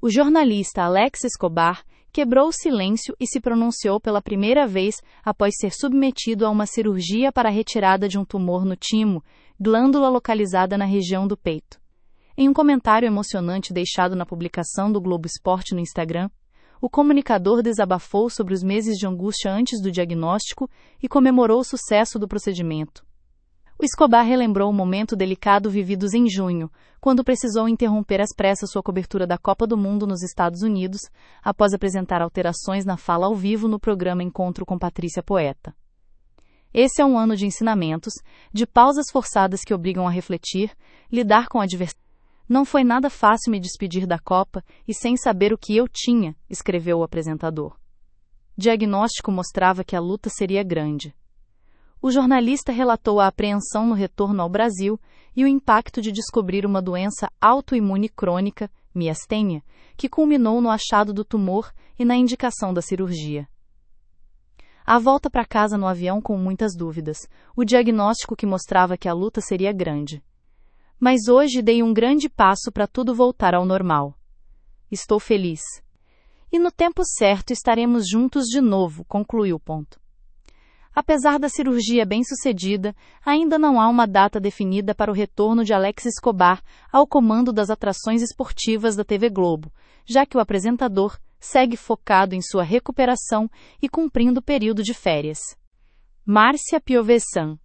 O jornalista Alex Escobar quebrou o silêncio e se pronunciou pela primeira vez após ser submetido a uma cirurgia para a retirada de um tumor no timo, glândula localizada na região do peito. Em um comentário emocionante deixado na publicação do Globo Esporte no Instagram, o comunicador desabafou sobre os meses de angústia antes do diagnóstico e comemorou o sucesso do procedimento. O Escobar relembrou o momento delicado vividos em junho, quando precisou interromper às pressas sua cobertura da Copa do Mundo nos Estados Unidos, após apresentar alterações na fala ao vivo no programa Encontro com Patrícia Poeta. Esse é um ano de ensinamentos, de pausas forçadas que obrigam a refletir, lidar com a adversidade. Não foi nada fácil me despedir da Copa e sem saber o que eu tinha, escreveu o apresentador. O diagnóstico mostrava que a luta seria grande. O jornalista relatou a apreensão no retorno ao Brasil e o impacto de descobrir uma doença autoimune crônica, miastênia, que culminou no achado do tumor e na indicação da cirurgia. A volta para casa no avião com muitas dúvidas, o diagnóstico que mostrava que a luta seria grande. Mas hoje dei um grande passo para tudo voltar ao normal. Estou feliz. E no tempo certo estaremos juntos de novo, concluiu. Apesar da cirurgia bem-sucedida, ainda não há uma data definida para o retorno de Alex Escobar ao comando das atrações esportivas da TV Globo, já que o apresentador segue focado em sua recuperação e cumprindo o período de férias. Márcia Piovesan